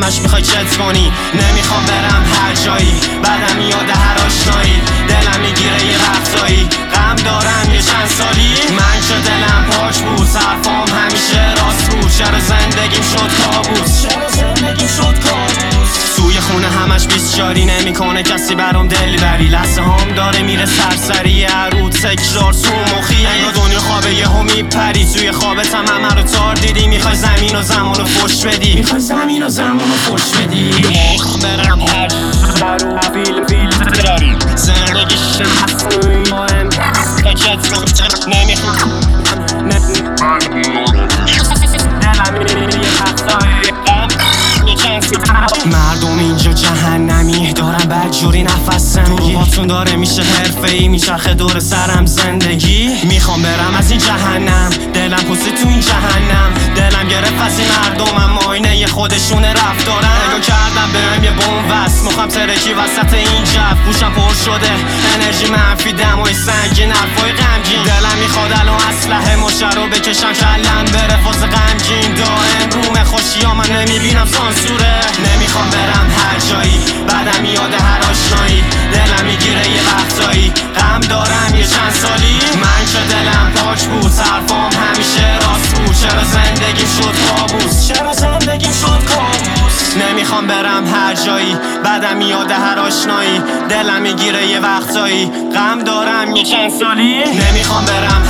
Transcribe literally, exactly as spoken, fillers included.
همش میخوای چت کنی. نمیخوام برم هر جایی، بعدم میاد هر آشنایی. دلم میگیره یه وقتایی، غم دارم یه چند سالی. من که دلم پاک بود، حرفام همیشه راست بود. چرا زندگیم شد کابوس، چرا زندگیم شد کابوس. توی خونه همش بیستیاری، نمیکنه کسی برام دل بری. لحظه هم داره میره سرسری، هر رو تکرار تو مخی. انگار دنیا خوابه یهو میپری، توی خوابت هم همه رو تار دیدی. میخوای زمین و زمان رو فش بدی، میخوای زمین و زمان رو فش بدی. میخوام برم هر رو فیل فیل داری. زندگیش مفهوم مهم کچت کنم. نمیخوام دلم میره یه وقتایی، مردم اینجا جهنمی دارن بدجوری نفسم. روحاتون داره میشه حرفه‌ای، میچرخه دور سرم زندگی. میخوام برم از این جهنم، دلم پوسی تو این جهنم. دلم گرفت از این مردمم، آینه خودشونه رفتارن. نگاه کردم بهم یه بوم وست، مخم ترکی وسط این جف. گوشم پر شده انرژی منفی، دمای سنگین، حرفای غمگین. دلم میخواد الان اسلحه مشه رو بکشم کلم بره فاز غمگین. دائم روم خوشی ها من نمیبینم سانسوره. نمیخوام برم هر جایی، بعدم میاد هر آشنایی. دلم میگیره یه وقتایی، غم دارم یه چند سالی. من که دلم پاک بود، حرفام همیشه راست بود. چرا زندگیم شد کابوس، چرا زندگیم شد کابوس. نمیخوام برم هر جایی، بعدم میاد هر آشنایی. دلم میگیره یه وقتایی، غم دارم یه چند سالی. نمیخوام برم